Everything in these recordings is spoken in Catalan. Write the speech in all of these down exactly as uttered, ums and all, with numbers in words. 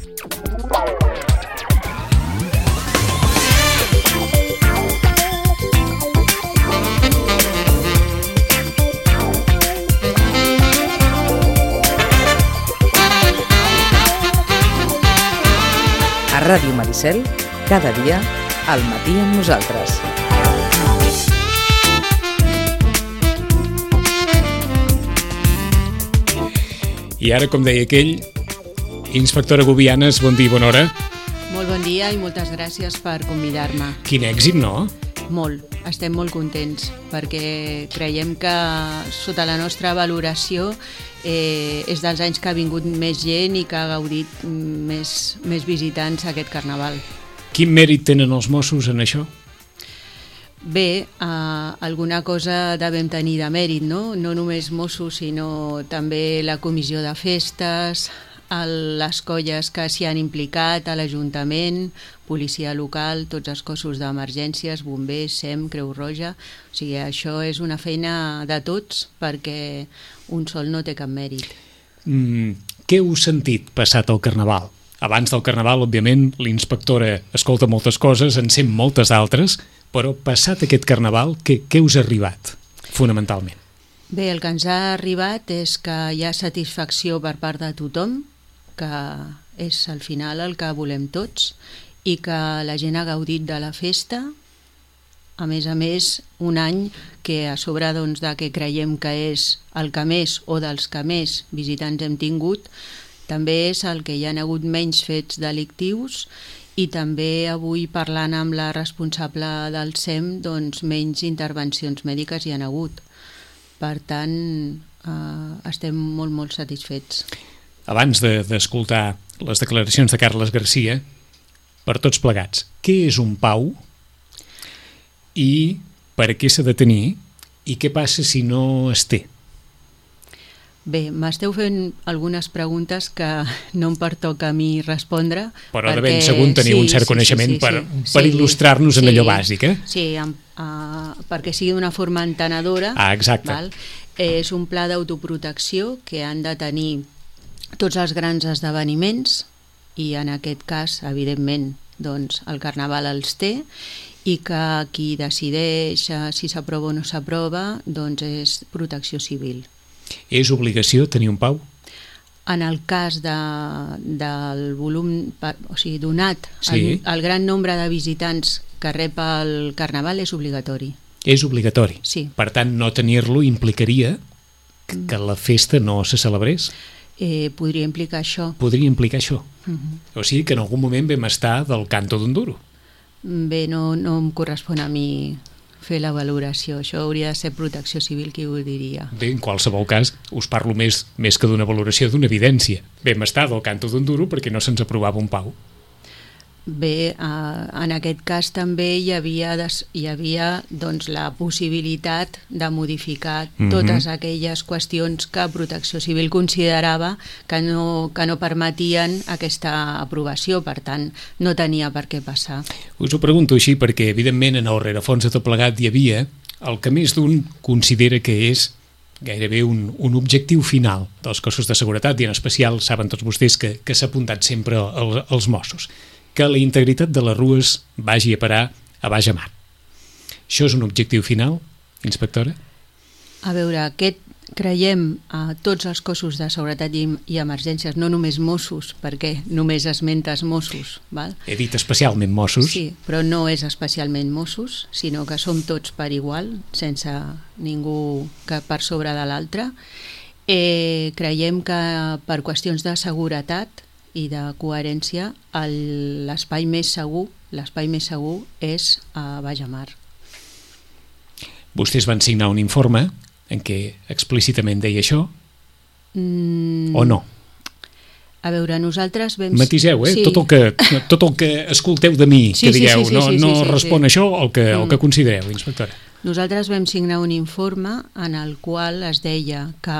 A Ràdio Maricel, cada dia, al matí amb nosaltres. I ara, com deia aquell, inspectora Gubianes, bon dia i bona hora. Molt bon dia i moltes gràcies per convidar-me. Quin èxit, no? Molt, estem molt contents perquè creiem que sota la nostra valoració eh, és dels anys que ha vingut més gent i que ha gaudit més, més visitants a aquest carnaval. Quin mèrit tenen els Mossos en això? Bé, eh, alguna cosa devem tenir de mèrit, no? No només Mossos, sinó també la comissió de festes, el, les colles que s'hi han implicat, a l'Ajuntament, policia local, tots els cossos d'emergències, bombers, S E M, Creu Roja. O sigui, això és una feina de tots perquè un sol no té cap mèrit. Mm, què heu sentit passat el Carnaval? Abans del Carnaval, òbviament, l'inspectora escolta moltes coses, en sent moltes d'altres, però passat aquest Carnaval, què, què us ha arribat, fonamentalment? Bé, el que ens ha arribat és que hi ha satisfacció per part de tothom, que és al final el que volem tots, i que la gent ha gaudit de la festa, a més a més, un any que a sobre doncs, de que creiem que és el que més o dels que més visitants hem tingut, també és el que hi ha hagut menys fets delictius i també avui parlant amb la responsable del S E M, doncs menys intervencions mèdiques hi ha hagut. Per tant, eh, estem molt, molt satisfets. Abans de, d'escoltar les declaracions de Carles Garcia, per tots plegats, què és un pau i per a què s'ha de tenir i què passa si no es té? Bé, m'esteu fent algunes preguntes que no em pertoca a mi respondre. Però de ben segur teniu un cert coneixement per, per il·lustrar-nos en allò bàsic, eh? Sí, uh, perquè sigui d'una forma entenedora. Ah, exacte. Val? És un pla d'autoprotecció que han de tenir tots els grans esdeveniments i en aquest cas, evidentment, doncs, el Carnaval els té i que qui decideix si s'aprova o no s'aprova doncs és Protecció Civil. És obligació tenir un pau? En el cas de, del volum, o sigui, donat sí. el, el gran nombre de visitants que rep el Carnaval és obligatori. És obligatori? Sí. Per tant, no tenir-lo implicaria que, que la festa no se celebrés? Eh, podria implicar això. Podria implicar això. Uh-huh. O sigui que en algun moment vam estar del canto d'un duro. Bé, no, no em correspon a mi fer la valoració. Això hauria de ser Protecció Civil qui ho diria. Bé, en qualsevol cas, us parlo més, més que d'una valoració, d'una evidència. Vam estar del canto d'un duro perquè no se'ns aprovava un pau. Bé, eh, en aquest cas també hi havia, des, hi havia doncs, la possibilitat de modificar mm-hmm. totes aquelles qüestions que Protecció Civil considerava que no, que no permetien aquesta aprovació, per tant, no tenia per què passar. Us ho pregunto així perquè, evidentment, en el rerefons de tot plegat hi havia el que més d'un considera que és gairebé un, un objectiu final dels cossos de seguretat, i en especial saben tots vostès que, que s'ha apuntat sempre el, els Mossos, que la integritat de les rues vagi a parar a baix mar. Això és un objectiu final, inspectora? A veure, aquest creiem a tots els cossos de seguretat i, i emergències, no només Mossos, perquè només esmentes Mossos. Val? He dit especialment Mossos. Sí, però no és especialment Mossos, sinó que som tots per igual, sense ningú que per sobre de l'altre. Eh, creiem que per qüestions de seguretat i de coherència, el, l'espai més segur, l'espai més segur és a baix mar. Vostès van signar un informe en què explícitament deia això, mm, o no? A veure, nosaltres vam... Matiseu, eh? Sí. Tot, el que, tot el que escolteu de mi, sí, que digueu, sí, sí, sí, no, sí, no sí, sí, respon sí. això el que, el que mm. considereu, inspectora. Nosaltres vam signar un informe en el qual es deia que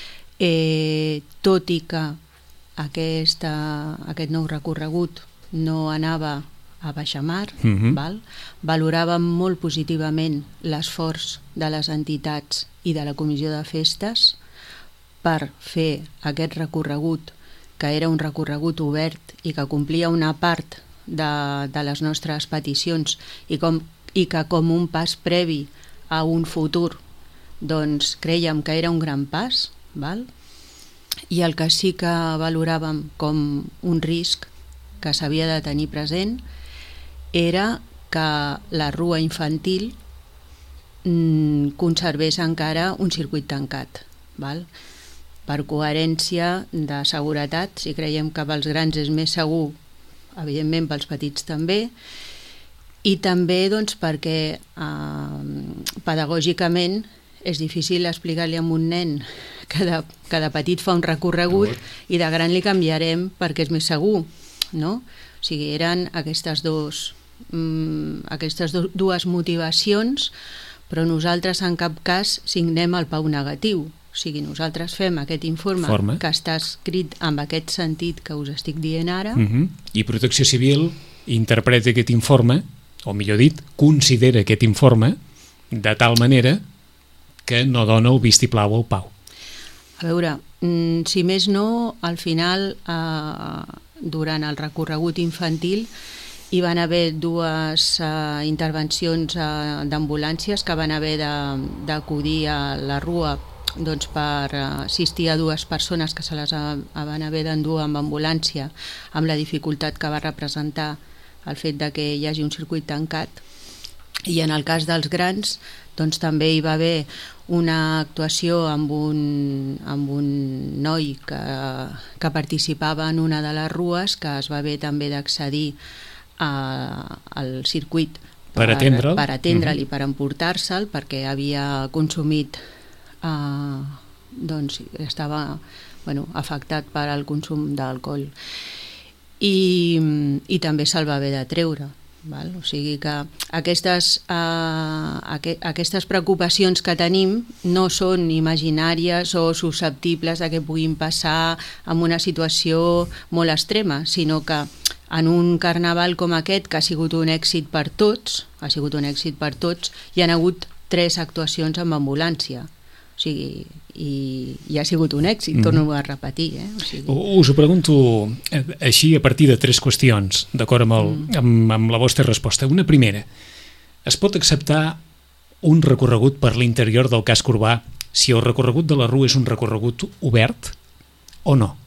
eh, tot i que Aquesta, aquest nou recorregut no anava a baixa mar, mm-hmm. val? Valoràvem molt positivament l'esforç de les entitats i de la comissió de festes per fer aquest recorregut que era un recorregut obert i que complia una part de, de les nostres peticions i, com, i que com un pas previ a un futur doncs creiem que era un gran pas, val? I el que sí que valoràvem com un risc que s'havia de tenir present era que la rua infantil mmm, conservés encara un circuit tancat, val? Per coherència de seguretat, si creiem que pels grans és més segur, evidentment pels petits també, i també doncs, perquè eh, pedagògicament és difícil explicar-li a un nen que de, que de petit fa un recorregut i de gran li canviarem perquè és més segur, no? O sigui, eren aquestes, dos, mm, aquestes do, dues motivacions, però nosaltres en cap cas signem el pau negatiu. O sigui, nosaltres fem aquest informe Forma. que està escrit amb aquest sentit que us estic dient ara. Uh-huh. I Protecció Civil interpreta aquest informe, o millor dit, considera aquest informe de tal manera que no dona el vistiplau al pau. A veure, si més no, al final, eh, durant el recorregut infantil, hi van haver dues eh, intervencions eh, d'ambulàncies que van haver d'acudir a la rua doncs, per assistir a dues persones que se les van haver d'endur amb ambulància, amb la dificultat que va representar el fet de que hi hagi un circuit tancat. I en el cas dels grans doncs, també hi va haver una actuació amb un, amb un noi que, que participava en una de les rues, que es va haver també d'accedir al circuit per, per atendre'l, per atendre'l uh-huh. i per emportar-se'l, perquè havia consumit Uh, doncs estava bueno, afectat per al consum d'alcohol i, i també se'l va haver de treure, val? O sigui que aquestes, uh, aqu aquestes preocupacions que tenim no són imaginàries o susceptibles de que puguin passar en una situació molt extrema, sinó que en un carnaval com aquest, que ha sigut un èxit per tots, ha sigut un èxit per tots, hi ha hagut tres actuacions amb ambulància. O sigui, i, i ha sigut un èxit, mm. torno a repetir. Eh? O sigui... Us ho pregunto així a partir de tres qüestions, d'acord amb, el, mm. amb, amb la vostra resposta. Una primera, es pot acceptar un recorregut per l'interior del casc urbà si el recorregut de la rua és un recorregut obert o no?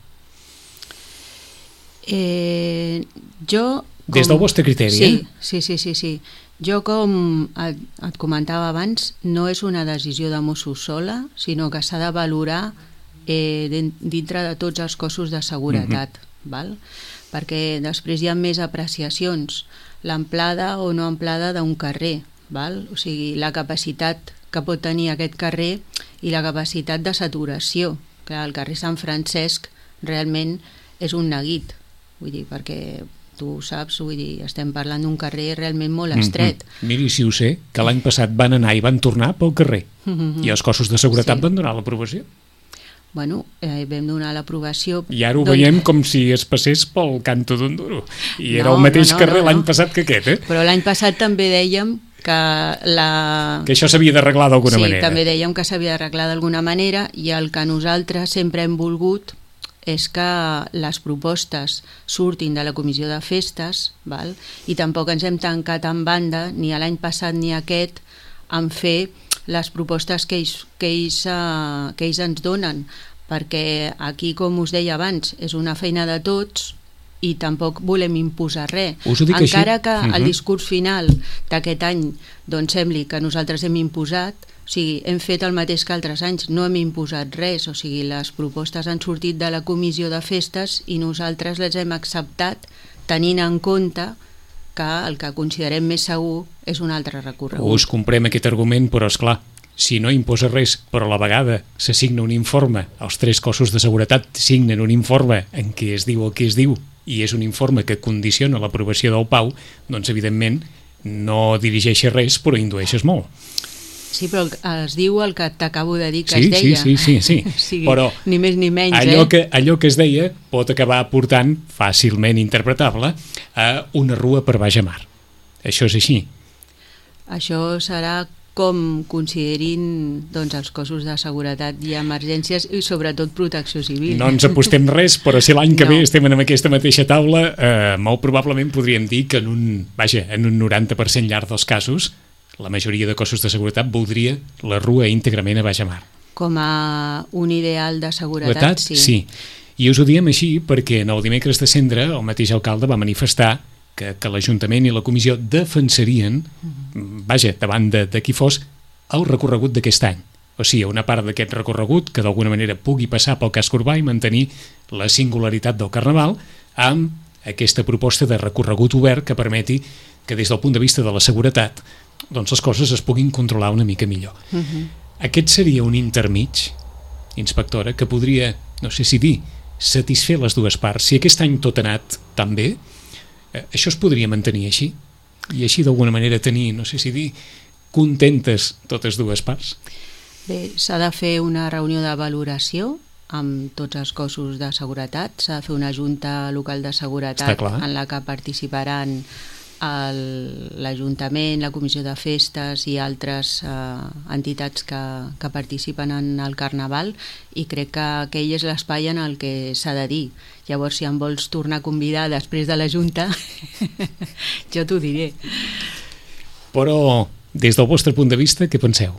Eh, jo... Com... Des del vostre criteri, sí, eh? Sí, sí, sí, sí. Jo, com et, et comentava abans, no és una decisió de Mossos sola, sinó que s'ha de valorar eh, dintre de tots els cossos de seguretat, uh-huh. val? Perquè després hi ha més apreciacions, l'amplada o no amplada d'un carrer, val? O sigui, la capacitat que pot tenir aquest carrer i la capacitat de saturació, que el carrer Sant Francesc realment és un neguit, vull dir, perquè... tu saps, vull dir, estem parlant d'un carrer realment molt estret. Mm-hmm. Miri, si ho sé, que l'any passat van anar i van tornar pel carrer, mm-hmm. i els cossos de seguretat sí. van donar l'aprovació. Bueno, eh, vam donar l'aprovació... I ara ho doncs... veiem com si es passés pel Canto d'en Duro, i era no, el mateix no, no, carrer no, l'any no. passat que aquest, eh? Però l'any passat també dèiem que la... Que això s'havia d'arreglar d'alguna sí, manera. Sí, també dèiem que s'havia d'arreglar d'alguna manera, i el que nosaltres sempre hem volgut és que les propostes surtin de la comissió de festes, val? I tampoc ens hem tancat en banda, ni l'any passat ni aquest, en fer les propostes que ells, que, ells, uh, que ells ens donen, perquè aquí, com us deia abans, és una feina de tots i tampoc volem imposar res. Encara que uh-huh. el discurs final d'aquest any doncs sembli que nosaltres hem imposat, o sigui, hem fet el mateix que altres anys, no hem imposat res, o sigui, les propostes han sortit de la comissió de festes i nosaltres les hem acceptat tenint en compte que el que considerem més segur és un altre recorregut. Us comprem aquest argument, però és clar, si no imposa res, però a la vegada s'assigna un informe, els tres cossos de seguretat signen un informe en què es diu el que es diu i és un informe que condiciona l'aprovació del Pau, doncs evidentment no dirigeixes res, però indueixes molt. Sí, però es diu el que t'acabo de dir que sí, es deia. Sí, sí, sí, sí. O sigui, però ni més ni menys, allò, eh? que, allò que es deia pot acabar portant, fàcilment interpretable, a una rua per baix a mar. Això és així. Això serà com considerin doncs, els cossos de seguretat i emergències i sobretot protecció civil. No ens apostem res, però si l'any que no. ve estem en aquesta mateixa taula, eh, molt probablement podríem dir que en un, vaja, en un noranta per cent llarg dels casos la majoria de cossos de seguretat voldria la rua íntegrament a baix mar. Com a un ideal de seguretat, sí. sí. sí. I us ho diem així perquè en el dimecres de Cendra el mateix alcalde va manifestar que, que l'Ajuntament i la Comissió defensarien, mm-hmm. vaja, davant de, de qui fos, el recorregut d'aquest any. O sigui, una part d'aquest recorregut que d'alguna manera pugui passar pel casc urbà i mantenir la singularitat del Carnaval amb aquesta proposta de recorregut obert que permeti que des del punt de vista de la seguretat doncs les coses es puguin controlar una mica millor. Mm-hmm. Aquest seria un intermig, inspectora, que podria, no sé si dir, satisfer les dues parts. Si aquest any tot ha anat tan bé, eh, això es podria mantenir així i així d'alguna manera tenir, no sé si dir, contentes totes dues parts. Bé, s'ha de fer una reunió de valoració amb tots els cossos de seguretat, s'ha de fer una junta local de seguretat en la que participaran l'Ajuntament, la Comissió de Festes i altres eh, entitats que, que participen en el Carnaval, i crec que aquell és l'espai en el que s'ha de dir. Llavors, si em vols tornar a convidar després de la Junta, jo t'ho diré. Però, des del vostre punt de vista, què penseu?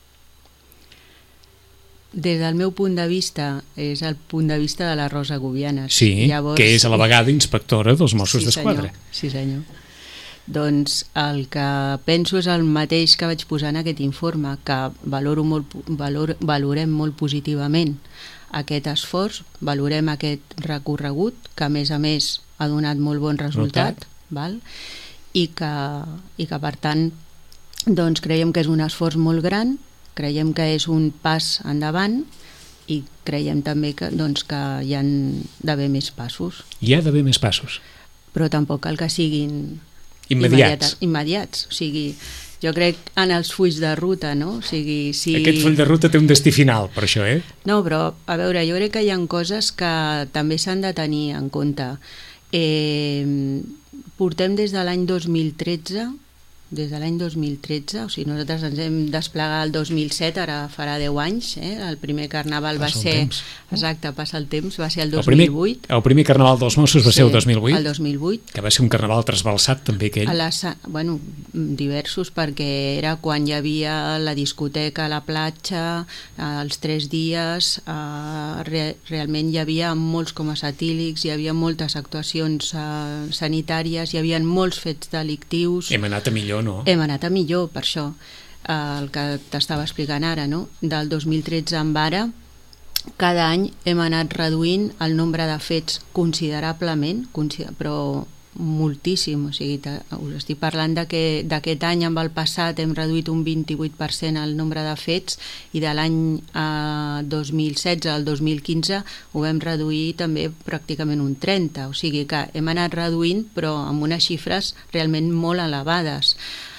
Des del meu punt de vista, és el punt de vista de la Rosa Gubianes. Sí, Llavors, que és a la vegada inspectora dels Mossos sí, d'Esquadra. Senyor. Sí, senyor. Doncs el que penso és el mateix que vaig posar en aquest informe, que valoro molt, valor, valorem molt positivament aquest esforç, valorem aquest recorregut, que a més a més ha donat molt bon resultat, val? I, que, i que per tant doncs creiem que és un esforç molt gran, creiem que és un pas endavant i creiem també que, doncs, que hi ha d'haver més passos. Hi ha d'haver més passos. Però tampoc cal que siguin immediats. immediats. O sigui, jo crec en els fulls de ruta, no? O sigui, si... Aquest full de ruta té un destí final, per això, eh? No, però, a veure, jo crec que hi ha coses que també s'han de tenir en compte. Eh, portem des de l'any dos mil tretze, des de l'any dos mil tretze, o sigui, nosaltres ens hem desplegat el dos mil set, ara farà deu anys, eh? El primer Carnaval va passa ser... Temps. Exacte, passa el temps, va ser el dos el primer, mil vuit. El primer Carnaval dels Mossos va sí, ser el dos mil vuit? el dos mil vuit. Que va ser un carnaval trasbalsat també aquell? A la, bueno, diversos, perquè era quan hi havia la discoteca a la platja, els tres dies, eh, re, realment hi havia molts comes etílics, hi havia moltes actuacions eh, sanitàries, hi havia molts fets delictius. Hem anat a millor, no? Hem anat a millor, per això, eh, el que t'estava explicant ara, no? Del dos mil tretze en ara, cada any hem anat reduint el nombre de fets considerablement, però moltíssim, o sigui, us estic parlant de que d'aquest any amb el passat hem reduït un vint-i-vuit per cent el nombre de fets i de l'any eh, dos mil setze al dos mil quinze ho vam reduir també pràcticament un trenta, o sigui que hem anat reduint però amb unes xifres realment molt elevades.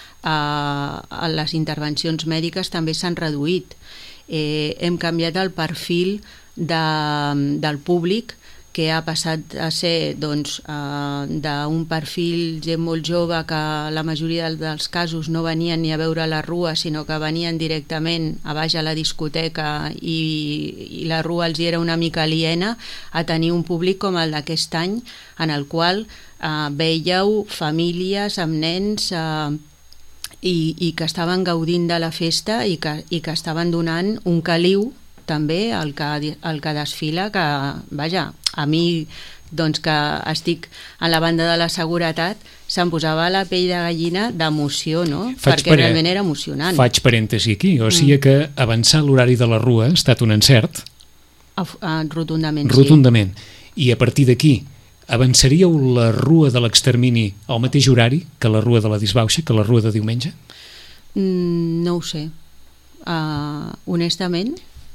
Eh, les intervencions mèdiques també s'han reduït. Eh, hem canviat el perfil de, del públic, que ha passat a ser doncs, eh, d'un perfil gent molt jove que la majoria dels casos no venien ni a veure la rua, sinó que venien directament a baix a la discoteca i, i la rua els era una mica aliena, a tenir un públic com el d'aquest any, en el qual eh, veieu famílies amb nens eh, i, i que estaven gaudint de la festa i que, i que estaven donant un caliu també el que, el que desfila, que, vaja, a mi, doncs que estic en la banda de la seguretat, se'm posava la pell de gallina d'emoció, no? Faig Perquè pare... realment era emocionant. Faig parèntesi aquí, o sigui mm. que avançar l'horari de la rua ha estat un encert? Uh, uh, rotundament, rotundament. Sí. I a partir d'aquí, avançaríeu la rua de l'extermini al mateix horari que la rua de la disbauxa, que la rua de diumenge? Mm, no ho sé. Uh, honestament,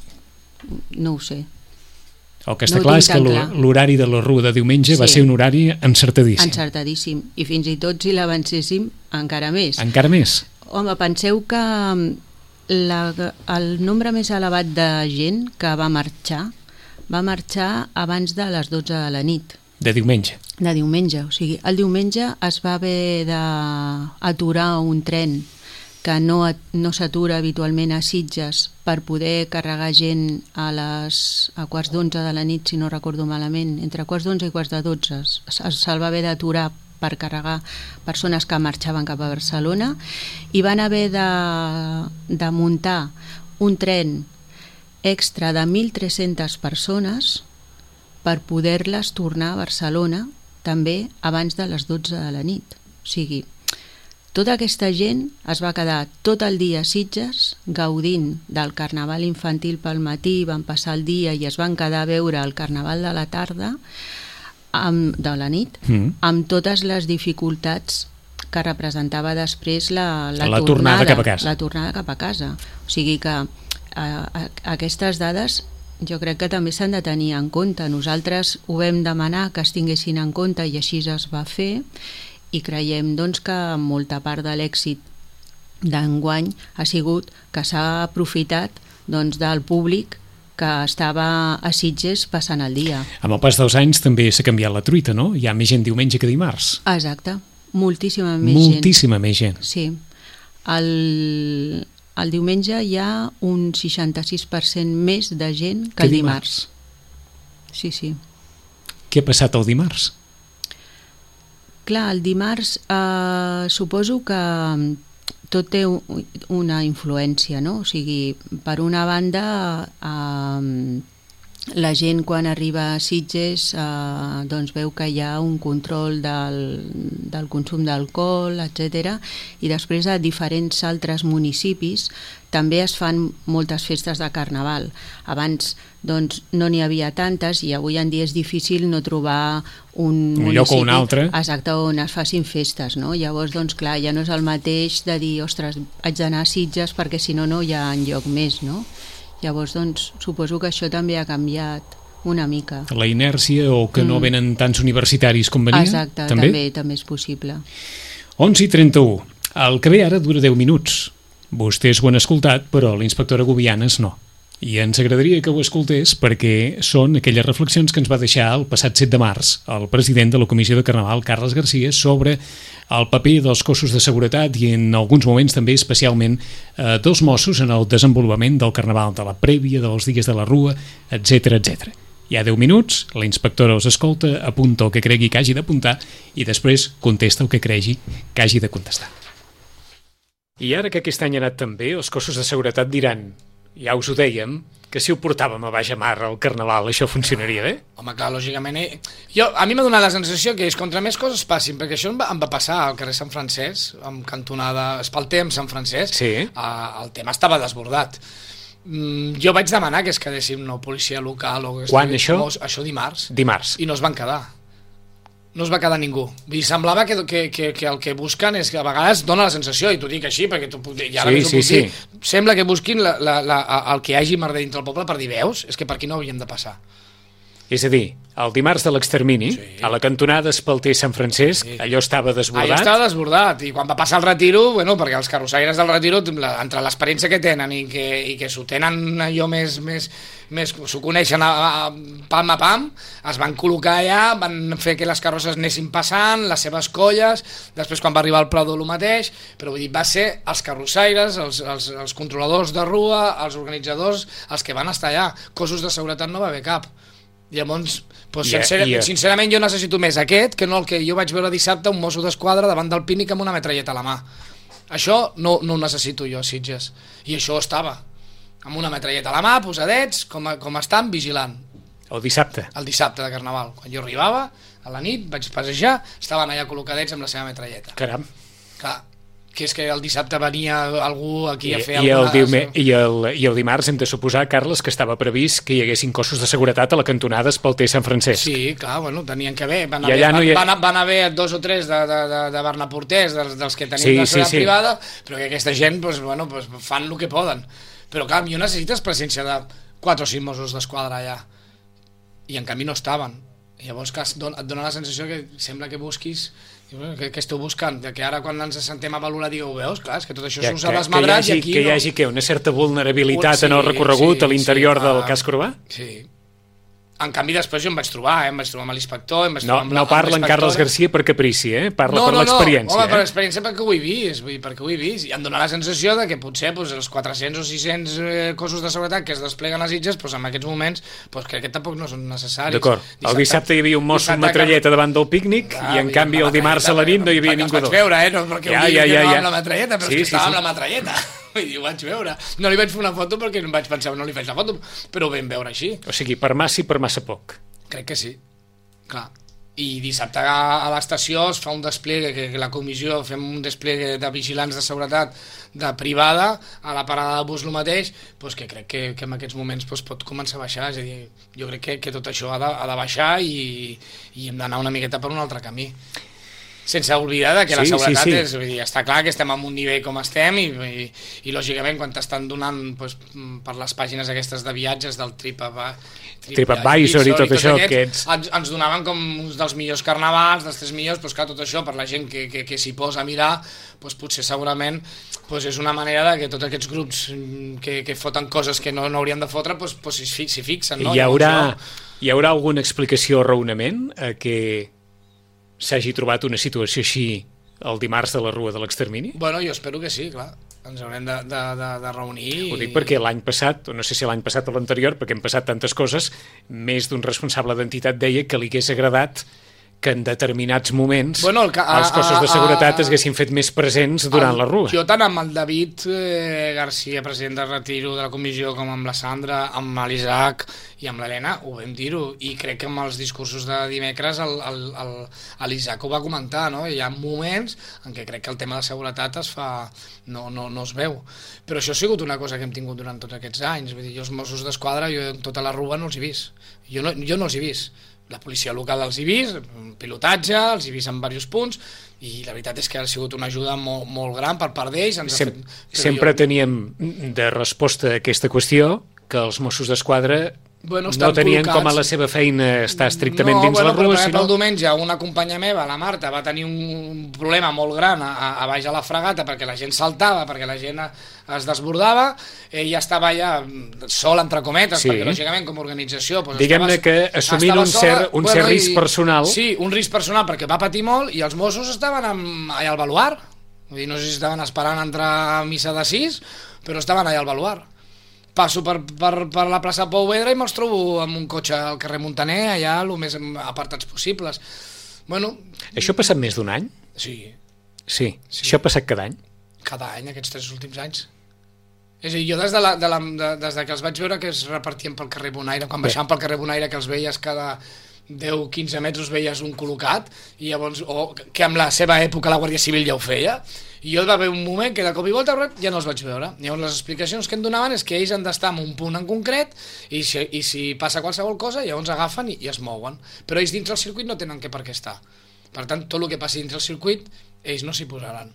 no ho sé. El que està no clar és que l'horari de la rua de diumenge sí. va ser un horari encertadíssim. Encertadíssim. I fins i tot si l'avancéssim, encara més. Encara més? Home, penseu que la, el nombre més elevat de gent que va marxar va marxar abans de les dotze de la nit. De diumenge? De diumenge. O sigui, el diumenge es va haver d'aturar un tren que no, no s'atura habitualment a Sitges per poder carregar gent a les a quarts d'onze de la nit, si no recordo malament, entre quarts d'onze i quarts de dotze se'l va haver d'aturar per carregar persones que marxaven cap a Barcelona, i van haver de, de muntar un tren extra de mil tres-centes persones per poder-les tornar a Barcelona també abans de les dotze de la nit. O sigui, tota aquesta gent es va quedar tot el dia a Sitges gaudint del carnaval infantil pel matí, van passar el dia i es van quedar a veure el carnaval de la tarda, amb, de la nit, mm. amb totes les dificultats que representava després la, la, la tornada, tornada cap a casa. La tornada cap a casa. O sigui que a, a, aquestes dades jo crec que també s'han de tenir en compte. Nosaltres ho vam demanar que es tinguessin en compte i així es va fer, i creiem doncs, que molta part de l'èxit d'enguany ha sigut que s'ha aprofitat doncs, del públic que estava a Sitges passant el dia. Amb el pas dels anys també s'ha canviat la truita, no? Hi ha més gent diumenge que dimarts. Exacte, moltíssima més moltíssima gent. Moltíssima més gent. Sí. El, el diumenge hi ha un seixanta-sis per cent més de gent que, que el dimarts. dimarts. Sí, sí. Què ha passat el dimarts? Clar, el dimarts eh, suposo que tot té una influència, no? O sigui, per una banda, eh, la gent quan arriba a Sitges eh, doncs veu que hi ha un control del, del consum d'alcohol, etcètera, i després a diferents altres municipis també es fan moltes festes de carnaval. Abans doncs, no n'hi havia tantes i avui en dia és difícil no trobar un, un municipi lloc o un altre exacte, on es facin festes, no? Llavors, doncs clar, ja no és el mateix de dir, ostres, haig d'anar a Sitges perquè si no no hi ha enlloc més, no? Llavors, doncs, suposo que això també ha canviat una mica. La inèrcia o que mm. no venen tants universitaris com venia? Exacte, també, també, també és possible. onze i trenta-u. El que ve ara dura deu minuts. Vostès ho han escoltat, però l'inspectora Gubianes no. I ens agradaria que ho escoltés perquè són aquelles reflexions que ens va deixar el passat set de març el president de la Comissió de Carnaval, Carles Garcia, sobre el paper dels cossos de seguretat i en alguns moments també especialment eh, dels Mossos en el desenvolupament del Carnaval, de la prèvia, dels dies de la Rua, etcètera, etcètera. Hi ha deu minuts, la inspectora els escolta, apunta el que cregui que hagi d'apuntar i després contesta el que cregui que hagi de contestar. I ara que aquest any ha anat tan bé, els cossos de seguretat diran, ja us ho dèiem, que si ho portàvem a Baix Mar al Carnaval això funcionaria bé? Home, clar, lògicament... Eh? Jo, a mi m'ha donat la sensació que és contra més coses passin, perquè això em va, em va passar al carrer Sant Francesc, amb cantonada Espalter amb Sant Francesc, sí. eh, el tema estava desbordat. Mm, jo vaig demanar que es quedéssim no policia local... O que Quan, això? No, això dimarts. Dimarts. I no es van quedar. No es va quedar ningú. Vull dir, semblava que, que, que, que el que busquen és que a vegades dona la sensació, i t'ho dic així, perquè tu, ja ara sí, sí, sí, dir, sí. Sembla que busquin la, la, la, el que hi hagi merder dintre el poble per dir, veus? És que per aquí no havíem de passar. És a dir, el dimarts de l'extermini, sí. a la cantonada Espalter Sant Francesc, sí. allò estava desbordat. Allò estava desbordat, i quan va passar el retiro, bueno, perquè els carrossaires del retiro, entre l'experiència que tenen i que, i que s'ho tenen allò més, més, més s'ho coneixen a, a, pam a pam, es van col·locar allà, van fer que les carrosses anessin passant, les seves colles, després quan va arribar el Prado el mateix, però vull dir, va ser els carrossaires, els, els, els controladors de rua, els organitzadors, els que van estar allà. Cossos de seguretat no va haver cap. Llavors, doncs, yeah, sincer yeah. sincerament jo necessito més aquest que no el que jo vaig veure dissabte, un mosso d'esquadra davant del Pínic amb una metralleta a la mà. Això no, no ho necessito jo a Sitges, i això estava amb una metralleta a la mà, posadets com, a, com estan, vigilant el dissabte el dissabte de Carnaval. Quan jo arribava a la nit, vaig passejar, estaven allà col·locadets amb la seva metralleta. Caram. Clar, que és que el dissabte venia algú aquí I, a fer i alguna... El diume, i, el, I el dimarts hem de suposar, Carles, que estava previst que hi haguessin cossos de seguretat a la cantonada Espalter Sant Francesc. Sí, clar, bueno, tenien que haver. Van I haver, no van, ha... van, van haver dos o tres de, de, de, de barnaporters, dels, dels que tenien sí, la seva sí, sí. privada, però que aquesta gent pues, bueno, pues, fan el que poden. Però clar, jo necessites presència de quatre o cinc Mossos d'Esquadra allà, i en canvi no estaven. Llavors que et dona la sensació que sembla que busquis que, que esteu buscant, que ara quan ens sentem a valorar digueu, veus, clar, és que tot això ja, s'usa desmadrat i aquí que no... hi hagi que una certa vulnerabilitat sí, en el recorregut sí, a l'interior sí, del ah, casc urbà? Sí. En canvi, després jo em vaig trobar, eh? em vaig trobar amb l'inspector, em vaig No, trobar amb la, no parla en amb Carles Garcia per caprici, eh? Parla no, per no, l'experiència. No, home, per eh? l'experiència perquè ho he vist, vull dir, perquè ho he vist. I em dóna la sensació de que potser doncs, els quatre-cents o sis-cents eh, cossos de seguretat que es despleguen a les Sitges, doncs, en aquests moments, doncs, crec que tampoc no són necessaris. D'acord. El dissabte hi havia un mosso amb metralleta que... davant del pícnic ah, i en canvi el dimarts a la nit no hi havia ningú. Ho vaig veure, eh? No perquè ja, ho digui ja, que ja, no ja. amb la metralleta, però sí, és que sí, estava sí. amb la metralleta. Vull dir, ho vaig veure. No li vaig fer una foto perquè em vaig pensar, no li faig la foto, però ho vam veure així. O sigui, per massa i per massa poc. Crec que sí. Clar. I dissabte a l'estació es fa un despliegue, que, que la comissió fem un despliegue de vigilants de seguretat de privada, a la parada de bus el mateix, doncs que crec que, que en aquests moments doncs, pot començar a baixar, és a dir, jo crec que, que tot això ha de, ha de baixar i, i hem d'anar una miqueta per un altre camí. Sense oblidar que sí, la seguretat sí, sí. És, vull dir, està clar que estem en un nivell com estem i, i, i lògicament quan t'estan donant doncs, per les pàgines aquestes de viatges del TripAdvisor Trip i tot, tot això aquests, ens, ens donaven com uns dels millors carnavals, dels tres millors, doncs clar, tot això per la gent que, que, que s'hi posa a mirar, doncs potser segurament doncs és una manera de que tots aquests grups que, que foten coses que no, no haurien de fotre doncs, doncs s'hi fixen, no? Hi haurà, hi haurà alguna explicació o raonament a que s'hagi trobat una situació així el dimarts de la Rua de l'Extermini? Bueno, jo espero que sí, clar. Ens haurem de, de, de, de reunir. Ho dic perquè l'any passat, o no sé si l'any passat o l'anterior, perquè hem passat tantes coses, més d'un responsable d'entitat deia que li hagués agradat que en determinats moments bueno, el que, a, els cossos de seguretat a, a, es haguessin fet més presents durant el, la Rua. Jo tant amb el David eh, Garcia, president de Retiro de la comissió, com amb la Sandra, amb l'Isaac i amb l'Helena, ho vam dir-ho, i crec que amb els discursos de dimecres l'Isaac ho va comentar, no? Hi ha moments en què crec que el tema de seguretat es fa, no, no, no es veu. Però això ha sigut una cosa que hem tingut durant tots aquests anys. Vull dir, jo els Mossos d'Esquadra, jo tota la Rua no els he vist. Jo no, jo no els he vist. La policia local els he vist, pilotatge, els he vist en diversos punts, i la veritat és que ha sigut una ajuda molt, molt gran per part d'ells. Sem fet... Sempre jo... teníem de resposta a aquesta qüestió que els Mossos d'Esquadra bueno, no tenien col·locats. Com a la seva feina estar estrictament no, dins bueno, la Rua, sinó... el diumenge una companya meva, la Marta, va tenir un problema molt gran a, a baix a la fregata perquè la gent saltava, perquè la gent es desbordava, ella estava allà sol, entre cometes, sí. Perquè lògicament com a organització... Doncs, diguem-ne que assumint un cert, un bueno, cert risc i, personal... Sí, un risc personal perquè va patir molt i els Mossos estaven amb, allà al baluar, vull dir, no sé si estaven esperant entrar a missa de sis, però estaven allà al baluar. Passo per, per, per la plaça Pau Vedra i me'ls trobo amb un cotxe al carrer Montaner, allà el més apartats possibles. Bueno, això ha passat més d'un any? Sí. Sí, sí. Això ha passat cada any? Cada any, aquests tres últims anys. És a dir, jo des de, la, de, la, de, des de que els vaig veure que es repartien pel carrer Bonaire, quan baixaven pel carrer Bonaire, que els veies cada deu quinze metres veies un col·locat, i llavors, o que amb la seva època la Guàrdia Civil ja ho feia, i jo va haver un moment que de cop i volta ja no els vaig veure. Llavors les explicacions que em donaven és que ells han d'estar en un punt en concret i si, i si passa qualsevol cosa llavors agafen i, i es mouen. Però ells dins del circuit no tenen que per què estar. Per tant, tot el que passi dins del circuit ells no s'hi posaran.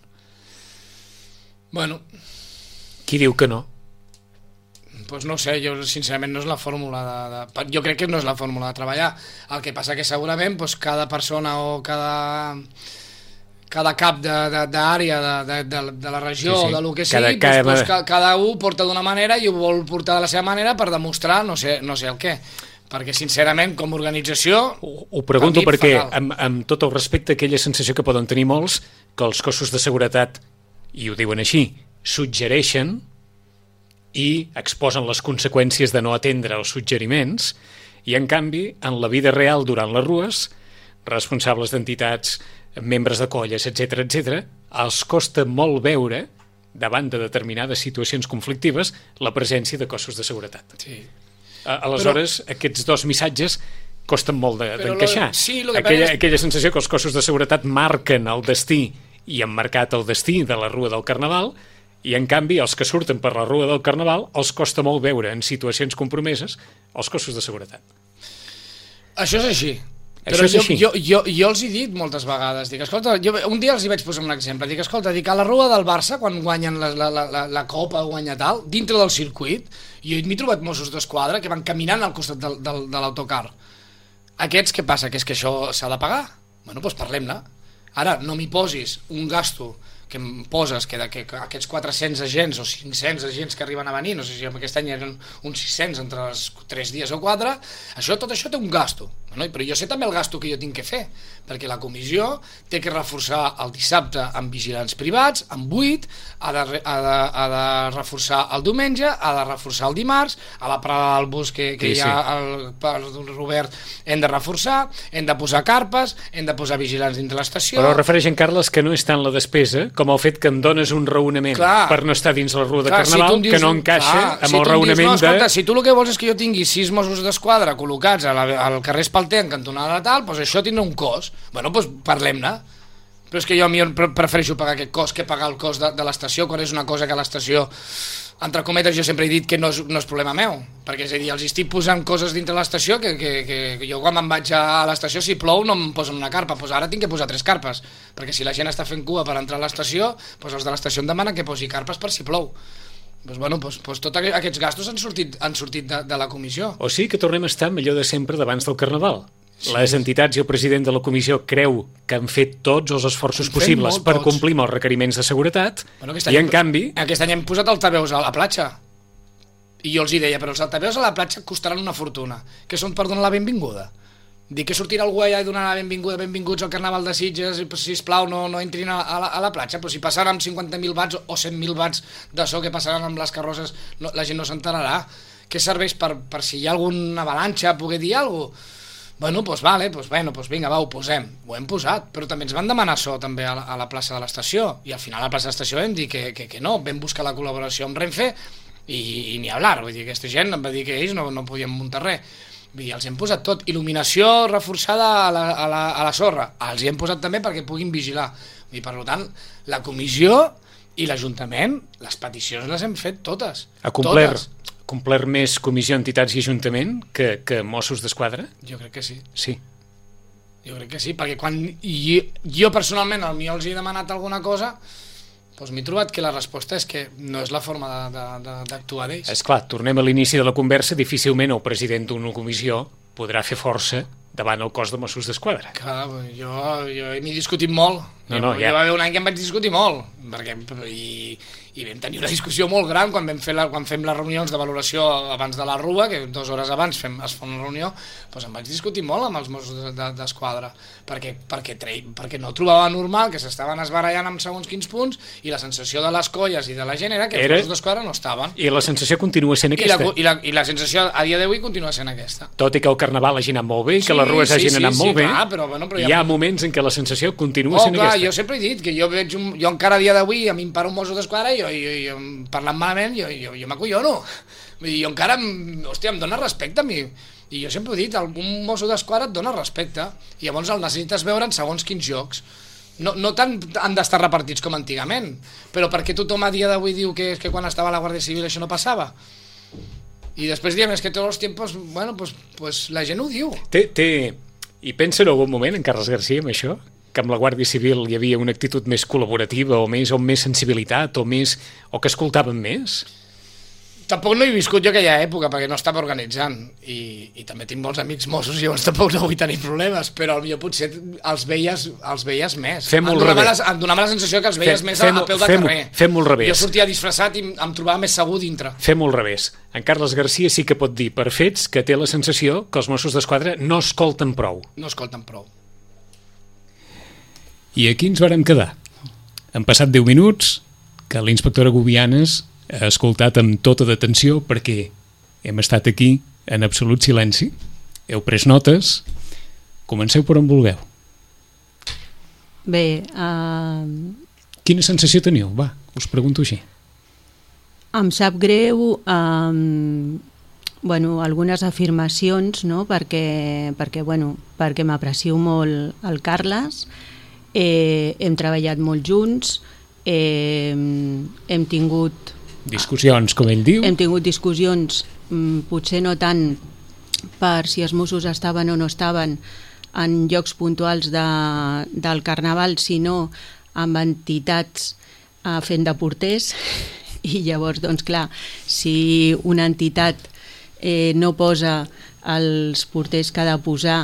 Bueno. Qui diu que no? Doncs no sé, jo sincerament no és la fórmula de, de... Jo crec que no és la fórmula de treballar. El que passa que segurament doncs, cada persona o cada... cada cap d'àrea de, de, de, de, de la regió sí, sí. O de lo que sigui, cada, doncs, cada... Doncs, cada un porta d'una manera i ho vol portar de la seva manera per demostrar no sé, no sé el què. Perquè sincerament com a organització ho, ho pregunto perquè amb, amb tot el respecte aquella sensació que poden tenir molts que els cossos de seguretat, i ho diuen així, suggereixen i exposen les conseqüències de no atendre els suggeriments i en canvi en la vida real durant les rues responsables d'entitats, membres de colles, etcètera, etcètera, els costa molt veure, davant de determinades situacions conflictives, la presència de cossos de seguretat. Sí. Aleshores, però... aquests dos missatges costen molt d'encaixar. De, sí, aquella, és... aquella sensació que els cossos de seguretat marquen el destí i han marcat el destí de la Rua del Carnaval i, en canvi, els que surten per la Rua del Carnaval els costa molt veure en situacions compromeses els cossos de seguretat. Això és així. Però jo, jo, jo, jo els he dit moltes vegades, dic, escolta, jo, un dia els hi vaig posar un exemple, dic, escolta, dic, a la Rua del Barça, quan guanyen la, la, la, la Copa, guanya tal, dintre del circuit, jo m'he trobat Mossos d'Esquadra que van caminant al costat del, del, de l'autocar. Aquests, què passa? Que és que això s'ha de pagar? Bueno, doncs parlem-ne. Ara, no m'hi posis un gasto que em poses que, de, que aquests quatre-cents agents o cinc-cents agents que arriben a venir, no sé si aquest any eren uns sis-cents entre els tres dies o quatre, això, tot això té un gasto, no? Però jo sé també el gasto que jo tinc que fer, perquè la comissió té que reforçar el dissabte amb vigilants privats, amb vuit, ha de, ha de, ha de reforçar el diumenge, ha de reforçar el dimarts, a la parada del bus que, que sí, hi ha el, el Robert hem de reforçar, hem de posar carpes, hem de posar vigilants dintre l'estació. Però refereix en Carles que no és tant la despesa com el fet que em dones un raonament clar, per no estar dins la rua de clar, Carnaval, si dius, que no encaixa clar, amb si el raonament dius, no, escolta, de... Si tu el que vols és que jo tingui sis Mossos d'Esquadra col·locats a la, al carrer Espalter en cantonada tal, doncs això tindrà un cost. Bueno, doncs parlem-ne. Però és que jo a mi prefereixo pagar aquest cost que pagar el cost de, de l'estació, quan és una cosa que a l'estació, entre cometes, jo sempre he dit que no és, no és problema meu, perquè és a dir, els estic posant coses dintre l'estació que, que, que, que jo quan me'n vaig a l'estació, si plou no em posen una carpa, doncs ara tinc que posar tres carpes, perquè si la gent està fent cua per entrar a l'estació, doncs els de l'estació em demanen que posi carpes per si plou. Doncs, bueno, doncs, doncs tots aquests gastos han sortit, han sortit de, de la comissió. O sigui que tornem a estar millor de sempre d'abans del Carnaval. Sí. Les entitats i el president de la comissió creu que han fet tots els esforços possibles per tots. Complir amb els requeriments de seguretat, bueno, i en hem, canvi... Aquest any hem posat altaveus a la platja. I jo els hi deia, però els altaveus a la platja costaran una fortuna, que són per donar la benvinguda. Dir que sortirà algú allà i donar la benvinguda, benvinguts al Carnaval de Sitges, sisplau, no, no entrin a, a, la, a la platja, però si passaran amb cinquanta mil watts o cent mil watts de so que passaran amb les carrosses, no, la gent no s'enterarà. Què serveix per, per si hi ha alguna avalanxa, poder dir alguna cosa? Bueno, doncs vale, doncs bueno, doncs vinga, va, ho posem. Ho hem posat, però també ens van demanar això també a la, a la plaça de l'estació, i al final a la plaça de l'estació vam dir que, que, que no, vam buscar la col·laboració amb Renfe i, i ni hablar, vull dir, aquesta gent em va dir que ells no, no podien muntar res. Vull dir, els hem posat tot, il·luminació reforçada a la, a la, a la sorra, els hi hem posat també perquè puguin vigilar. Vull dir, per tant, la comissió i l'Ajuntament, les peticions les hem fet totes. Ha complert, totes. complert més comissió, entitats i Ajuntament que, que Mossos d'Esquadra? Jo crec que sí. Sí. Jo crec que sí, perquè quan jo, jo personalment al millor els he demanat alguna cosa, doncs m'he trobat que la resposta és que no és la forma d'actuar d'ells. Esclar, tornem a l'inici de la conversa, difícilment el president d'una comissió podrà fer força davant el cos de Mossos d'Esquadra. Clar, jo, jo m'he discutit molt. No, no, jo, ja. Hi va haver un any que em vaig discutir molt, perquè, i, i vam tenir una discussió molt gran quan vam fer la, quan fem les reunions de valoració abans de la rua, que dues hores abans fem, es fa una reunió, doncs em vaig discutir molt amb els Mossos d'Esquadra, perquè, perquè, perquè no trobava normal que s'estaven esbarallant amb segons quins punts, i la sensació de les colles i de la gent era que era... els Mossos d'Esquadra no estaven. I la sensació continua sent aquesta. I la, i la, i la sensació a dia d'avui continua sent aquesta. Tot i que el Carnaval hagi anat molt bé, i que sí, les rues hagin sí, anat sí, molt sí, bé, clar, però, bueno, però hi ha moments en què la sensació continua oh, sent clar, aquesta. Jo sempre he dit que jo veig un, jo encara a dia d'avui a mi em para un Mosso d'Esquadra i jo, jo, jo, parlant malament jo, jo, jo m'acollono. Jo encara, hòstia, em dóna respecte a mi. I jo sempre he dit, un Mosso d'Esquadra et dona respecte i llavors el necessites veure en segons quins jocs. No, no tant han d'estar repartits com antigament, però perquè tothom a dia d'avui diu que, que quan estava a la Guàrdia Civil això no passava? I després diem, és que tots els temps, bueno, pues, pues la gent ho diu. Té, té... I pensa en algun moment, en Carles Garcia, amb això? Que amb la Guàrdia Civil hi havia una actitud més col·laborativa o més, o més sensibilitat o més, o que escoltaven més? Tampoc no he viscut jo aquella època perquè no estava organitzant i, i també tinc molts amics Mossos i llavors tampoc no vull tenir problemes, però potser potser els veies, els veies més. Fem-ho al revés. Em donava la sensació que els veies fem, més a, a peu de fem, carrer. Fem-ho al revés. Jo sortia disfressat i em trobava més segur dintre. Fem-ho al revés. En Carles Garcia sí que pot dir per fets que té la sensació que els Mossos d'Esquadra no escolten prou. No escolten prou. I aquí ens vàrem quedar. Han passat deu minuts que l'inspectora Gubianes ha escoltat amb tota d'atenció perquè hem estat aquí en absolut silenci. Heu pres notes. Comenceu per on vulgueu. Bé... Uh... Quina sensació teniu? Va, us pregunto així. Em sap greu um, bueno, algunes afirmacions, no? perquè, perquè, bueno, perquè m'aprecio molt el Carles, eh, hem treballat molt junts, eh, hem tingut... Discussions, com ell diu. Hem tingut discussions, potser no tant per si els Mossos estaven o no estaven en llocs puntuals de, del Carnaval, sinó amb entitats eh, fent de porters, i llavors, doncs clar, si una entitat eh, no posa els porters que ha de posar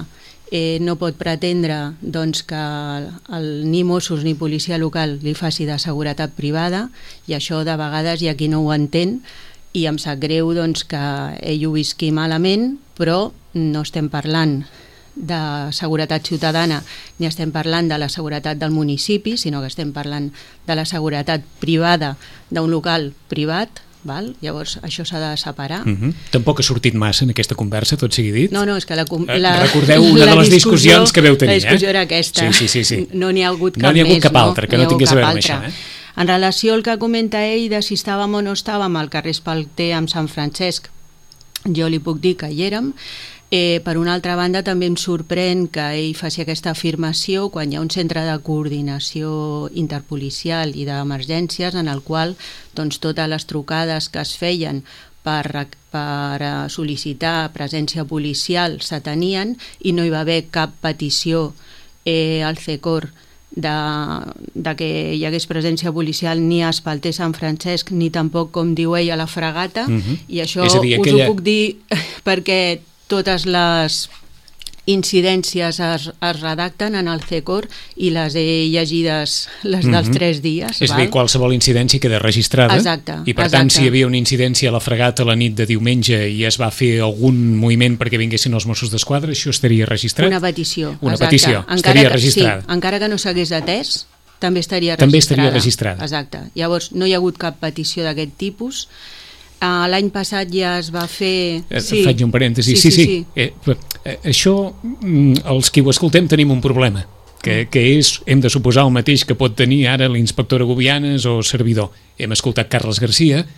eh, no pot pretendre doncs, que el, ni Mossos ni policia local li faci de seguretat privada, i això de vegades hi ha qui no ho entén, i em sap greu doncs, que ell ho visqui malament, però no estem parlant de seguretat ciutadana ni estem parlant de la seguretat del municipi, sinó que estem parlant de la seguretat privada d'un local privat, val? Llavors això s'ha de separar. Uh-huh. Tampoc ha sortit massa en aquesta conversa, tot sigui dit. No, no, és que la, la, recordeu una de les discussions que veu tenir. La discussió eh? era aquesta. Sí, sí, sí, sí. No n'hi ha hagut cap no n'hi ha hagut més, cap altra, que no, no tingués a veure amb això. Eh? En relació al que comenta ell de si estàvem o no estàvem al carrer Espalter amb Sant Francesc, jo li puc dir que hi érem. Eh, per una altra banda, també em sorprèn que ell faci aquesta afirmació quan hi ha un centre de coordinació interpolicial i d'emergències en el qual doncs, totes les trucades que es feien per, per sol·licitar presència policial s'atenien i no hi va haver cap petició eh, al C E C O R de, de que hi hagués presència policial ni a Espalter Sant Francesc ni tampoc, com diu ell, a la Fragata. Uh-huh. I això dir, us aquella... ho puc dir perquè totes les incidències es, es redacten en el C E C O R i les he llegides les dels mm-hmm. tres dies. És a dir, qualsevol incidència queda registrada. Exacte, i per exacte. tant, si hi havia una incidència a la Fragata la nit de diumenge i es va fer algun moviment perquè vinguessin els Mossos d'Esquadra, això estaria registrat? Una petició. Una exacte. petició, encara estaria que, registrada. Sí, encara que no s'hagués atès, també estaria també registrada. Estaria registrada. Exacte. Llavors, no hi ha hagut cap petició d'aquest tipus. Uh, l'any passat ja es va fer... Sí. Faig un parèntesi. Sí, sí, sí. sí. sí. Eh, eh, això, els qui ho escoltem tenim un problema, que, que és, hem de suposar el mateix que pot tenir ara l'inspectora Gubianes o servidor. Hem escoltat Carles Garcia,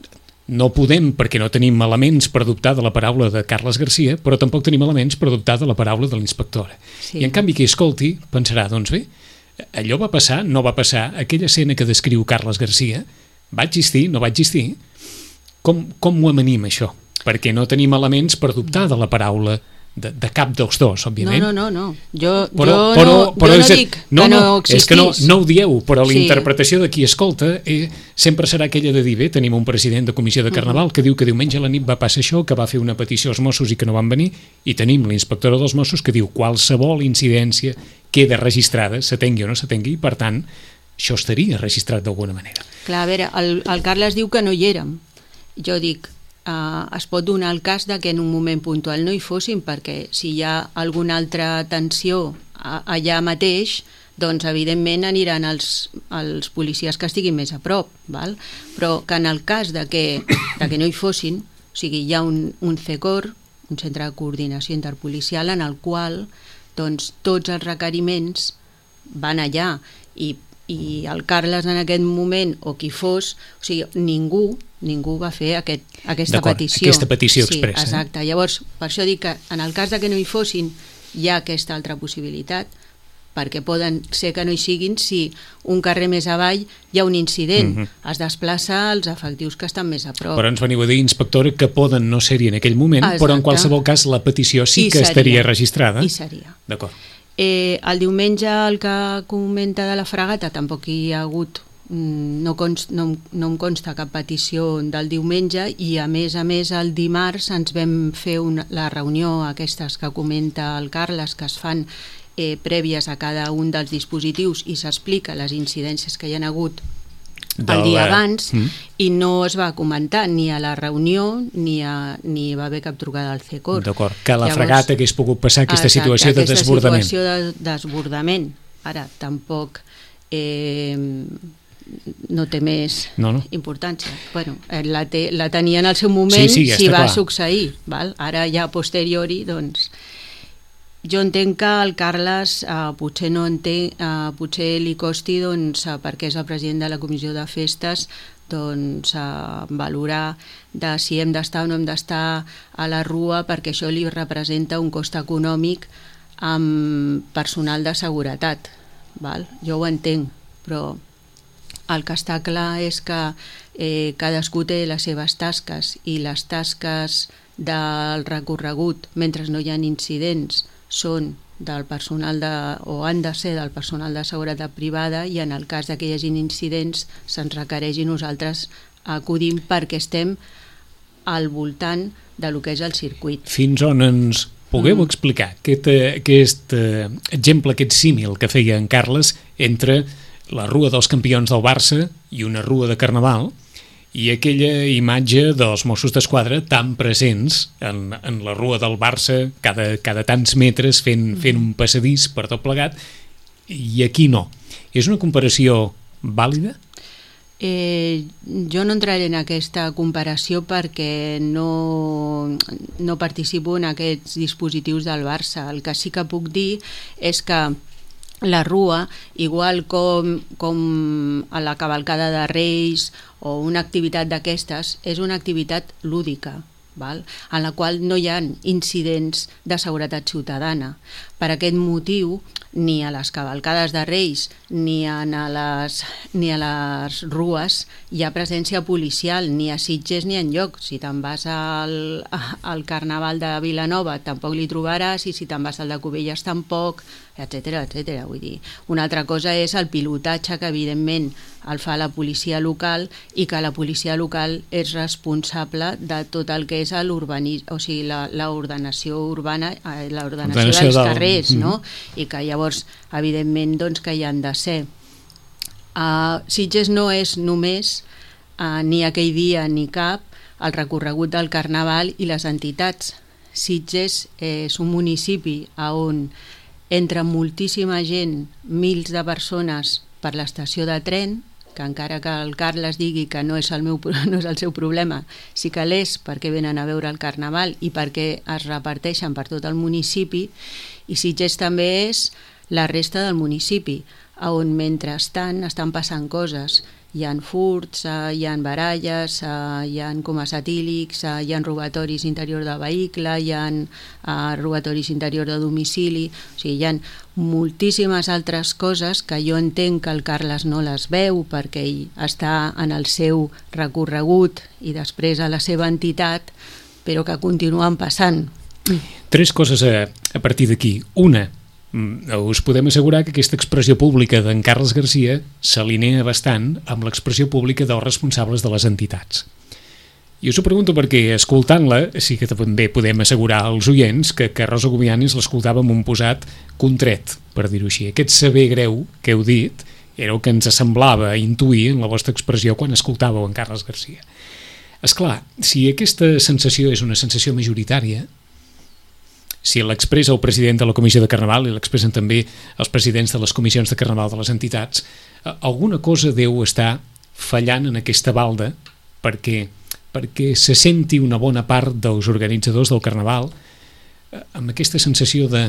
no podem perquè no tenim elements per dubtar de la paraula de Carles Garcia, però tampoc tenim elements per dubtar de la paraula de l'inspectora. Sí. I en canvi qui escolti pensarà, doncs bé, allò va passar, no va passar, aquella escena que descriu Carles Garcia va existir, no va existir. Com, com ho amanim, això? Perquè no tenim elements per dubtar de la paraula de, de cap dels dos, òbviament. No, no, no. no. Jo, però, jo, però, no, però jo no és, dic no, que no, no existís. És que no, no ho dieu, però sí. La interpretació de qui escolta eh, sempre serà aquella de dir, bé, tenim un president de comissió de Carnaval uh-huh. que diu que diumenge a la nit va passar això, que va fer una petició als Mossos i que no van venir, i tenim l'inspectora dels Mossos que diu qualsevol incidència queda registrada, s'atengui o no s'atengui, i per tant, això estaria registrat d'alguna manera. Clar, a veure, el, el Carles diu que no hi érem. Jo dic, Uh, es pot donar el cas de que en un moment puntual no hi fossin, perquè si hi ha alguna altra tensió a, allà mateix, doncs evidentment aniran els, els policies que estiguin més a prop, val? Però que en el cas de que, de que no hi fossin, o sigui, hi ha un, un C E C O R, un centre de coordinació interpolicial, en el qual doncs, tots els requeriments van allà i i el Carles en aquest moment, o qui fos, o sigui, ningú, ningú va fer aquest, aquesta petició. Aquesta petició expressa. Sí, exacte. Eh? Llavors, per això dic que en el cas de que no hi fossin, hi ha aquesta altra possibilitat, perquè poden ser que no hi siguin si un carrer més avall hi ha un incident, uh-huh. es desplaça als efectius que estan més a prop. Però ens veniu a dir, inspectora, que poden no ser-hi en aquell moment, exacte. Però en qualsevol cas la petició sí I que seria, estaria registrada. I seria. D'acord. Eh, el diumenge el que comenta de la Fragata tampoc hi ha hagut, no, const, no, no em consta cap petició del diumenge, i a més a més el dimarts ens vam fer una, la reunió aquestes que comenta el Carles, que es fan eh, prèvies a cada un dels dispositius i s'explica les incidències que hi ha hagut el dia abans, mm. i no es va comentar ni a la reunió ni, a, ni va haver cap trucada al C E C O R. D'acord, que la Llavors, Fragata hagués pogut passar aquesta exacte, situació de aquesta desbordament. Aquesta situació de desbordament. Ara, tampoc eh, no té més no, no. importància. Bueno, la, te, la tenia en el seu moment sí, sí, ja si va clar. succeir. Val? Ara ja a posteriori, doncs... Jo entenc que el Carles eh, potser no entenc, eh, potser li costi, doncs, eh, perquè és el president de la comissió de festes, doncs, eh, valorar de si hem d'estar o no hem d'estar a la rua, perquè això li representa un cost econòmic amb personal de seguretat. Val? Jo ho entenc, però el que està clar és que eh, cadascú té les seves tasques i les tasques del recorregut, mentre no hi ha incidents, són del personal de, o han de ser del personal de seguretat privada, i en el cas que hi hagi incidents se'ns requereix i nosaltres acudim perquè estem al voltant de lo que és el circuit. Fins on ens Pugueu Mm. explicar aquest, eh, aquest eh, exemple, aquest símil que feia en Carles entre la Rua dels Campions del Barça i una rua de Carnaval, i aquella imatge dels Mossos d'Esquadra tan presents en, en la rua del Barça cada, cada tants metres fent, fent un passadís per tot plegat, i aquí no. És una comparació vàlida? Eh, jo no entraré en aquesta comparació perquè no, no participo en aquests dispositius del Barça. El que sí que puc dir és que la rua, igual com, com a la cavalcada de Reis o una activitat d'aquestes, és una activitat lúdica, val? En la qual no hi ha incidents de seguretat ciutadana. Per aquest motiu, ni a les cavalcades de Reis ni a les, ni a les rues hi ha presència policial, ni a Sitges ni enlloc. Si te'n vas al, al Carnaval de Vilanova tampoc li trobaràs, i si te'n vas al de Cubelles tampoc, etcètera, etcètera. Vull dir, una altra cosa és el pilotatge, que evidentment el fa la policia local, i que la policia local és responsable de tot el que és l'urbanisme, o sigui, l'ordenació urbana, eh, l'ordenació dels del... carrers, no? Mm. I que llavors, evidentment, doncs, que hi han de ser. Uh, Sitges no és només, uh, ni aquell dia ni cap, el recorregut del Carnaval i les entitats. Sitges és un municipi on entra moltíssima gent, mils de persones per l'estació de tren, que encara que el Carles digui que no és el, meu, no és el seu problema, sí que l'és, perquè venen a veure el Carnaval i perquè es reparteixen per tot el municipi. I Sitges també és la resta del municipi, on mentrestant estan passant coses. Hi ha furts, hi ha baralles, hi ha comes etílics, hi ha robatoris interior de vehicle, hi ha robatoris interior de domicili. O sigui, hi ha moltíssimes altres coses que jo entenc que el Carles no les veu perquè ell està en el seu recorregut i després a la seva entitat, però que continuen passant. Tres coses a, a partir d'aquí. Una, us podem assegurar que aquesta expressió pública d'en Carles Garcia s'alinea bastant amb l'expressió pública dels responsables de les entitats. I us ho pregunto perquè, escoltant-la, sí que també podem assegurar als oients que, que Rosa Gobianes l'escoltava amb un posat contret, per dir-ho així. Aquest saber greu que heu dit era el que ens semblava intuir en la vostra expressió quan escoltàveu en Carles Garcia. Esclar, si aquesta sensació és una sensació majoritària, si l'expressa el president de la Comissió de Carnaval i l'expressen també els presidents de les comissions de Carnaval de les entitats, alguna cosa deu estar fallant en aquesta balda perquè, perquè se senti una bona part dels organitzadors del Carnaval amb aquesta sensació de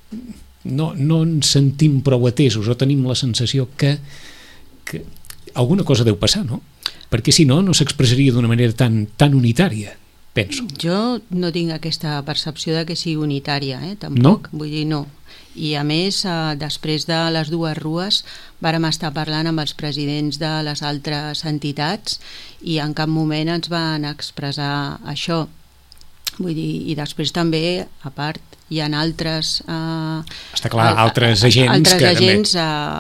no, no ens sentim prou atesos, o tenim la sensació que, que alguna cosa deu passar, no? Perquè si no, no s'expressaria d'una manera tan, tan unitària. Penso. Jo no tinc aquesta percepció de que sigui unitària, eh? Tampoc, no? Vull dir, no. I a més, eh, després de les dues rues vàrem estar parlant amb els presidents de les altres entitats i en cap moment ens van expressar això. Vull dir, i després també, a part, hi ha altres... Eh, Està clar, altres agents altres que agents,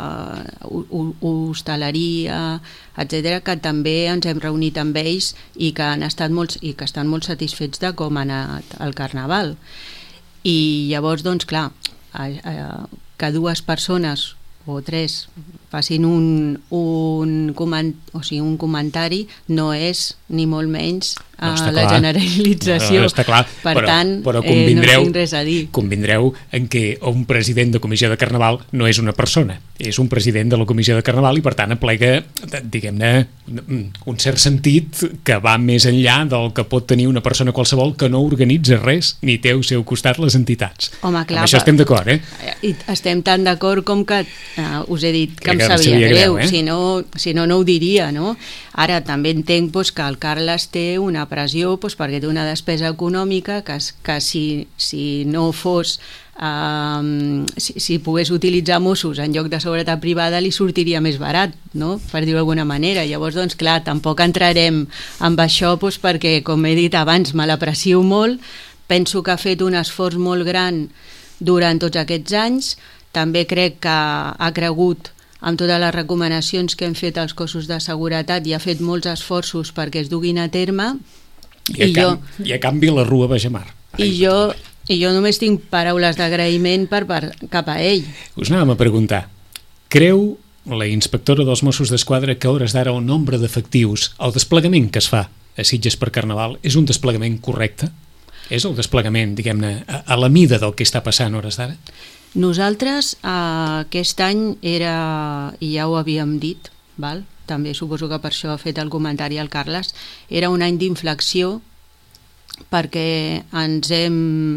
eh, hostaleria, etcètera, que també ens hem reunit amb ells i que han estat molts, i que estan molt satisfets de com ha anat el Carnaval. I llavors, doncs, clar, eh, eh, que dues persones o tres facin un, un, coment, o sigui, un comentari no és ni molt menys no, la clar. generalització. No, està clar, per però, tant, però eh, no tinc res a dir. Convindreu en què un president de comissió de Carnaval no és una persona, és un president de la comissió de Carnaval i per tant aplega, diguem-ne, un cert sentit que va més enllà del que pot tenir una persona qualsevol que no organitza res ni té al seu costat les entitats. Home, clar, amb això estem d'acord, eh? I estem tan d'acord com que uh, us he dit que, que em sabia, sabia greu, greu, eh? si, no, si no no ho diria, no? Ara també entenc pues, que el Carles té una pressió pues, perquè té una despesa econòmica que, que si, si no fos Um, si, si pogués utilitzar Mossos en lloc de seguretat privada li sortiria més barat, no? Per dir-ho d'alguna manera. Llavors, doncs clar, tampoc entrarem amb això doncs, perquè, com he dit abans, me l'aprecio molt, penso que ha fet un esforç molt gran durant tots aquests anys, també crec que ha cregut amb totes les recomanacions que hem fet als cossos de seguretat i ha fet molts esforços perquè es duguin a terme. I a, I, jo, I a canvi la rua Baixamar. I jo I jo només tinc paraules d'agraïment per, per, cap a ell. Us anàvem a preguntar, creu la inspectora dels Mossos d'Esquadra que a hores d'ara el nombre d'efectius, el desplegament que es fa a Sitges per Carnaval, és un desplegament correcte? És el desplegament, diguem-ne, a, a la mida del que està passant a hores d'ara? Nosaltres eh, aquest any era, i ja ho havíem dit, val? També suposo que per això ha fet el comentari al Carles, era un any d'inflexió perquè ens hem,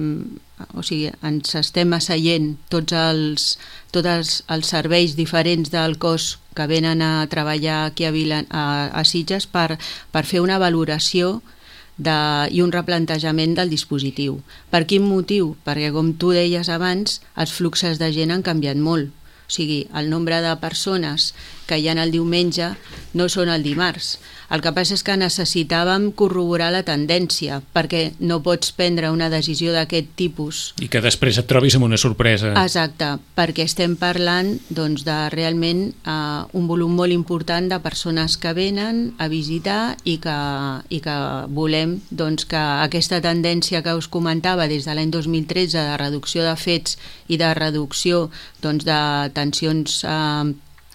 o sigui, ens estem asseient tots els, tots els, els serveis diferents del cos que venen a treballar aquí a, Vila, a, a Sitges per, per fer una valoració de, i un replantejament del dispositiu. Per quin motiu? Perquè, com tu deies abans, els fluxos de gent han canviat molt. O sigui, el nombre de persones que hi ha el diumenge no són el dimarts. El que passa és que necessitàvem corroborar la tendència, perquè no pots prendre una decisió d'aquest tipus. I que després et trobis amb una sorpresa. Exacte, perquè estem parlant doncs, de realment eh, un volum molt important de persones que venen a visitar i que, i que volem doncs, que aquesta tendència que us comentava des de l'any dos mil tretze de reducció de fets i de reducció doncs, de tensions eh,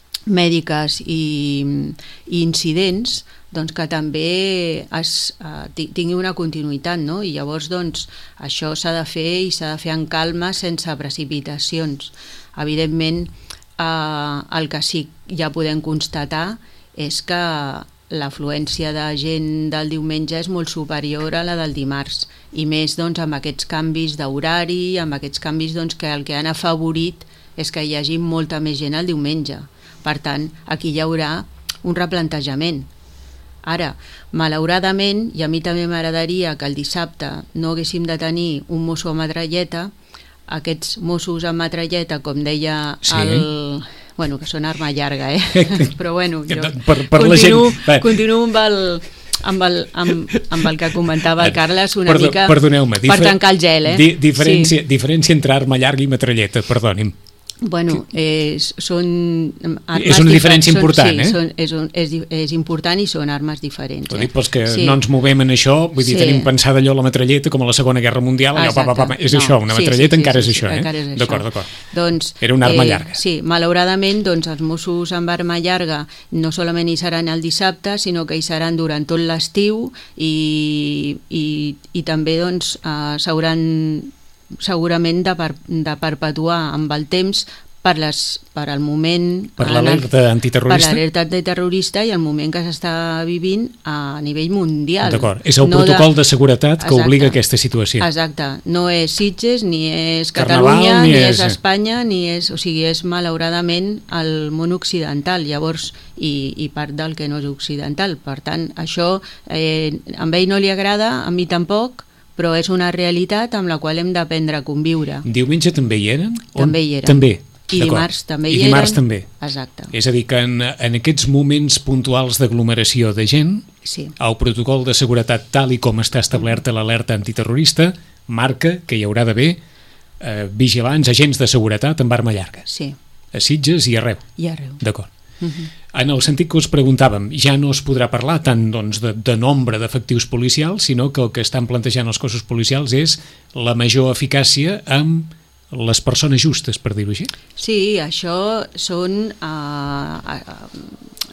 mèdiques i, i incidents, doncs que també es, eh, tingui una continuïtat, no? I llavors doncs, això s'ha de fer i s'ha de fer en calma, sense precipitacions. Evidentment, eh, el que sí ja podem constatar és que l'afluència de gent del diumenge és molt superior a la del dimarts, i més doncs, amb aquests canvis d'horari, amb aquests canvis doncs, que el que han afavorit és que hi hagi molta més gent el diumenge. Per tant, aquí hi haurà un replantejament. Ara, malauradament, i a mi també m'agradaria que el dissabte no haguéssim de tenir un mosso amb metralleta, aquests mossos amb metralleta, com deia sí. el... Bueno, que són arma llarga, eh? Però bueno, jo per, per continuo, la gent... continuo amb el... Amb el, amb, amb el que comentava el Carles una Perdó, mica perdoneu-me, per tancar el gel, eh? Di, diferència, sí. diferència entre arma llarga i metralleta, perdoni'm. Bueno, és, són armes és una diferència important, són, eh? Sí, són, és, un, és, és important i són armes diferents. Ho dic pels que sí. no ens movem en això, vull dir, sí. tenim pensada allò la metralleta com a la Segona Guerra Mundial, allò, pa, pa, pa, és no, això, una sí, metralleta sí, sí, encara sí, és sí, això, sí, eh? D'acord, d'acord. Doncs, era una arma eh, llarga. Sí, malauradament, doncs, els Mossos amb arma llarga no solament hi seran el dissabte, sinó que hi seran durant tot l'estiu i, i, i també doncs, eh, s'hauran segurament de, per, de perpetuar amb el temps per, les, per al moment... Per l'alerta antiterrorista? Per l'alerta antiterrorista i el moment que s'està vivint a nivell mundial. D'acord, és el no protocol de, de seguretat que Exacte. Obliga a aquesta situació. Exacte, no és Sitges, ni és Carnaval, Catalunya, ni, ni és... és Espanya, ni és... O sigui, és malauradament el món occidental, llavors, i, i part del que no és occidental. Per tant, això eh, a ell no li agrada, a mi tampoc, però és una realitat amb la qual hem d'aprendre a conviure. Diumenge també hi eren? També hi eren. També. I dimarts també hi I dimarts eren. també. Exacte. És a dir, que en, en aquests moments puntuals d'aglomeració de gent, sí. el protocol de seguretat tal i com està establerta l'alerta antiterrorista marca que hi haurà d'haver eh, vigilants, agents de seguretat amb arma llarga. Sí. A Sitges i arreu. I arreu. D'acord. Uh-huh. En el sentit que us preguntàvem, ja no es podrà parlar tant doncs, de, de nombre d'efectius policials, sinó que el que estan plantejant els cossos policials és la major eficàcia amb les persones justes, per dir-ho així? Sí, això són uh, uh,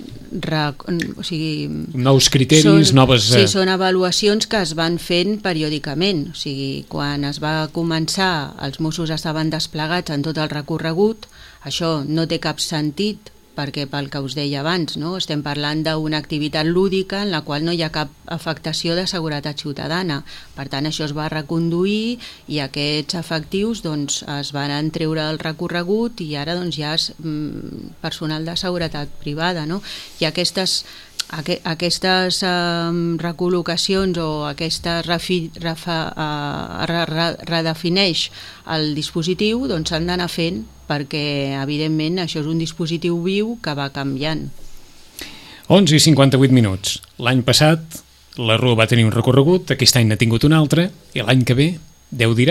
re, o sigui, nous criteris, són, noves... Sí, són avaluacions que es van fent periòdicament. O sigui, quan es va començar, els Mossos estaven desplegats en tot el recorregut, això no té cap sentit, perquè pel que us deia abans, no? Estem parlant d'una activitat lúdica en la qual no hi ha cap afectació de seguretat ciutadana. Per tant, això es va reconduir i aquests efectius doncs, es van treure del recorregut i ara doncs, ja és mm, personal de seguretat privada. No? I aquestes, aqu aquestes um, recol·locacions o aquestes refi, refa, uh, re, re, redefineix el dispositiu, doncs s'han d'anar fent perquè, evidentment, això és un dispositiu viu que va canviant. onze i cinquanta-vuit minuts. L'any passat la Rua va tenir un recorregut, aquest any n'ha tingut un altre, i l'any que ve, Déu dirà?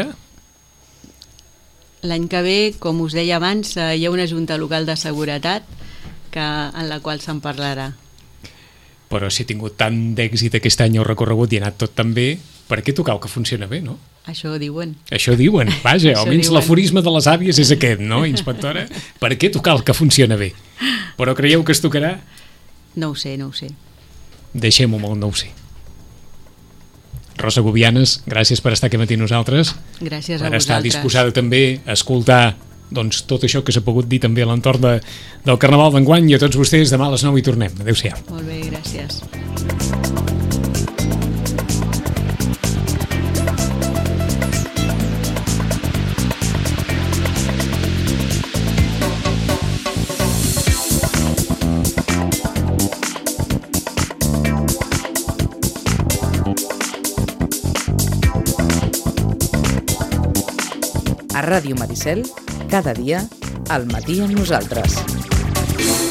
L'any que ve, com us deia abans, hi ha una junta local de seguretat que, en la qual se'n parlarà. Però si ha tingut tant d'èxit aquest any el recorregut i ha anat tot tan bé, per què tocar el que funciona bé, no? Això diuen. Això diuen, vaja, Això almenys diuen. l'aforisme de les àvies és aquest, no, inspectora? Per què tocar el que funciona bé? Però creieu que es tocarà? No ho sé, no ho sé. Deixem-ho molt, no ho sé. Rosa Gubianes, gràcies per estar aquí matí nosaltres. Gràcies a per estar vosaltres. disposada també a escoltar doncs, tot això que s'ha pogut dir també a l'entorn de, del Carnaval d'enguany, i a tots vostès demà a les nou hi tornem. Adéu-siau. Molt bé, gràcies. A Ràdio Maricel, cada dia, al matí amb nosaltres.